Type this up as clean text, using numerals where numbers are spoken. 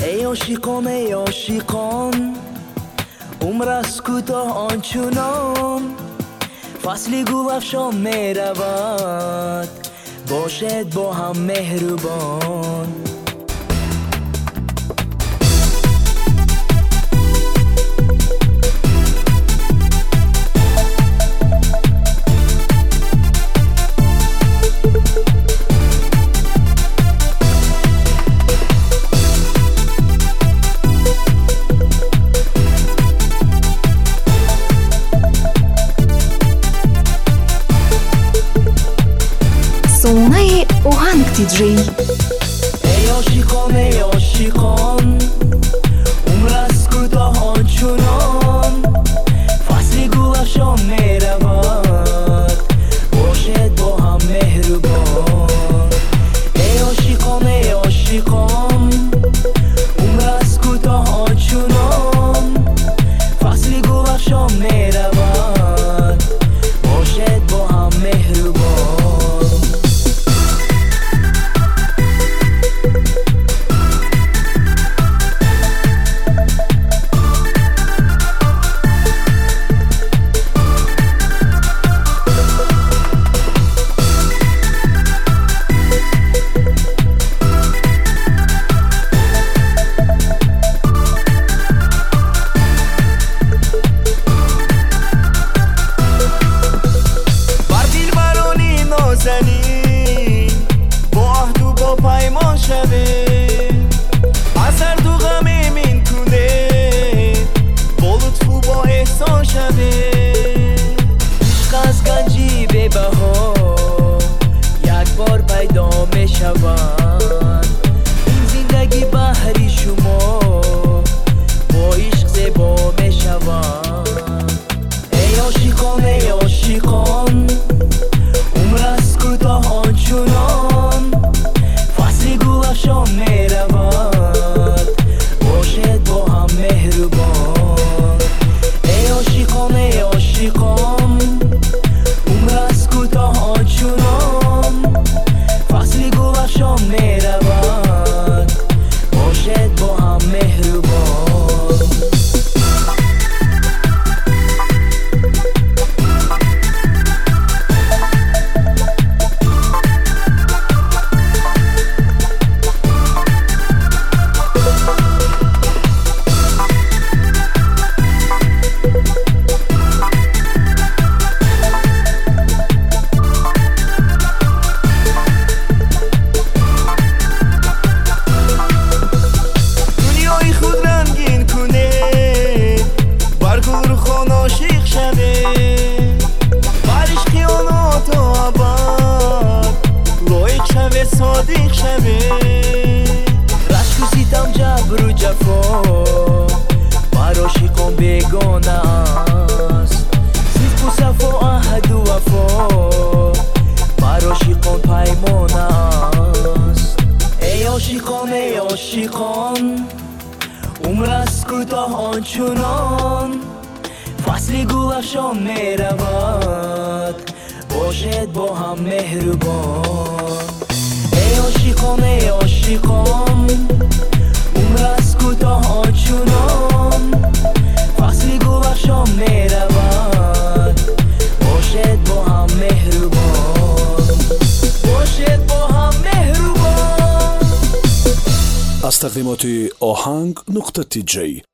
ای عاشقان عمر از کوتاه آنچنان فصلی گل افشان می رود باشد با هم مهربان Солунай Оҳанг диджей. ای عاشقان عمر از کوتاه آنچنان فصلی گل افشان می رود باشد با هم مهربان ای عاشقان عمر از کوتاه آنچنان فصلی گل افشان می رود باشد با هم مهربان با عهد و با پیمان شوه از هر دو غم ایمین کنه با لطف و با احسان شوه عشق از گنجی به بها یک بار پیدا می شود این زندگی بحری شما با عشق زیبا می شود ای عاشقان آنچنان فصلی گل افشان می رود باشد با هم مهربان ای عاشقان عمر از کوتاه آنچنان فصلی گل افشان می رود باشد با هم مهربان صادق شوه رشک و ستم جبر و جفا بر عاشقان بیگانه است صدق و صفا عهد و وفا بر عاشقان پیمانه است ای عاشقان عمر از کوتاه آنچنان فصلی گل افشان می رود باشد با هم مهربان ای عاشقان عمر از کوتاه آنچنان فصلی گل افشان می رود باشد با هم مهربان باشد با هم مهربان از تقدیمات آهنگ نقطه تیجی